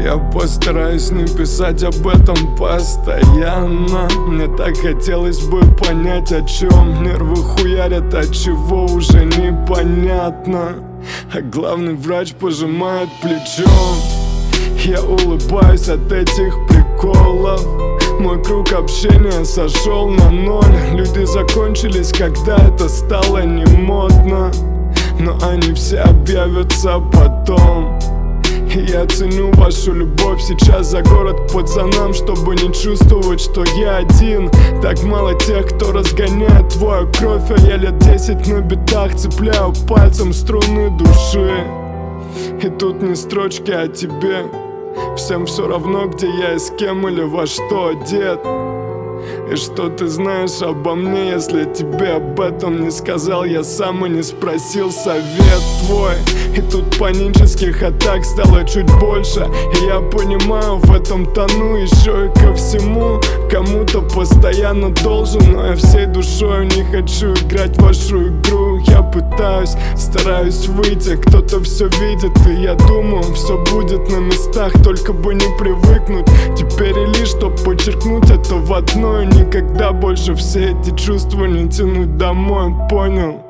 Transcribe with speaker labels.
Speaker 1: Я постараюсь не писать об этом постоянно. Мне так хотелось бы понять, о чем нервы хуярят, от чего уже непонятно. А главный врач пожимает плечом. Я улыбаюсь от этих приколов. Мой круг общения сошел на ноль. Люди закончились, когда это стало не модно. Но они все объявятся потом. И я ценю вашу любовь сейчас за город к пацанам, чтобы не чувствовать, что я один. Так мало тех, кто разгоняет твою кровь, а я лет 10 на битах цепляю пальцем струны души. И тут не строчки о тебе. Всем все равно, где я и с кем или во что одет. И что ты знаешь обо мне, если тебе об этом не сказал я сам и не спросил совет твой. И тут панических атак стало чуть больше, и я понимаю, в этом тону еще и ко всему. Кому-то постоянно должен, но я всей душой не хочу играть в вашу игру. Я пытаюсь, стараюсь выйти, кто-то все видит, и я думаю, все будет на местах, только бы не привыкнуть. Теперь и лишь, чтоб подчеркнуть это в одно, и никогда больше все эти чувства не тянуть домой, понял?